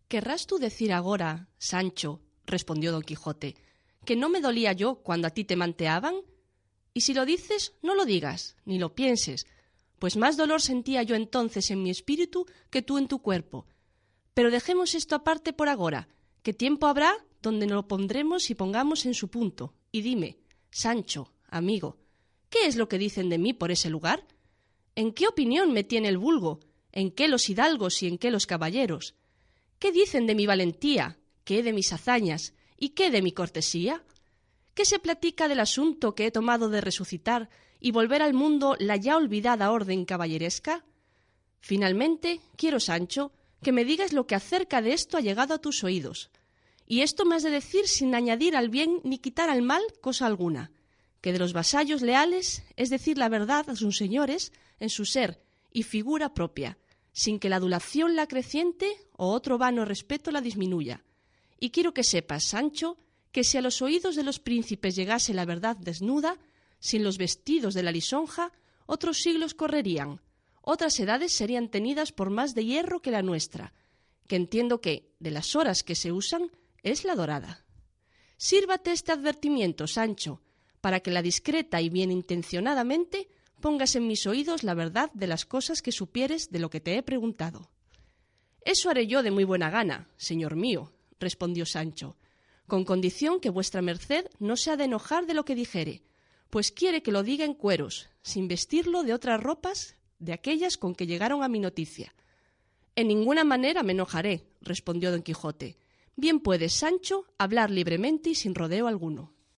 «Querrás tú decir agora, Sancho», respondió don Quijote, «que no me dolía yo cuando a ti te manteaban? Y si lo dices, no lo digas, ni lo pienses, pues más dolor sentía yo entonces en mi espíritu que tú en tu cuerpo. Pero dejemos esto aparte por agora, que tiempo habrá donde nos lo pondremos y pongamos en su punto. Y dime, Sancho, amigo, ¿qué es lo que dicen de mí por ese lugar? ¿En qué opinión me tiene el vulgo? ¿En qué los hidalgos y en qué los caballeros? ¿Qué dicen de mi valentía? ¿Qué de mis hazañas? ¿Y qué de mi cortesía? ¿Qué se platica del asunto que he tomado de resucitar y volver al mundo la ya olvidada orden caballeresca? Finalmente, quiero, Sancho, que me digas lo que acerca de esto ha llegado a tus oídos. Y esto me has de decir sin añadir al bien ni quitar al mal cosa alguna, que de los vasallos leales es decir la verdad a sus señores en su ser y figura propia, sin que la adulación la acreciente o otro vano respeto la disminuya. Y quiero que sepas, Sancho, que si a los oídos de los príncipes llegase la verdad desnuda, sin los vestidos de la lisonja, otros siglos correrían, otras edades serían tenidas por más de hierro que la nuestra, que entiendo que, de las horas que se usan, es la dorada. Sírvate este advertimiento, Sancho, para que la discreta y bien intencionadamente pongas en mis oídos la verdad de las cosas que supieres de lo que te he preguntado. Eso haré yo de muy buena gana, señor mío, respondió Sancho, con condición que vuestra merced no se ha de enojar de lo que dijere, pues quiere que lo diga en cueros, sin vestirlo de otras ropas de aquellas con que llegaron a mi noticia. En ninguna manera me enojaré, respondió don Quijote. Bien puedes, Sancho, hablar libremente y sin rodeo alguno.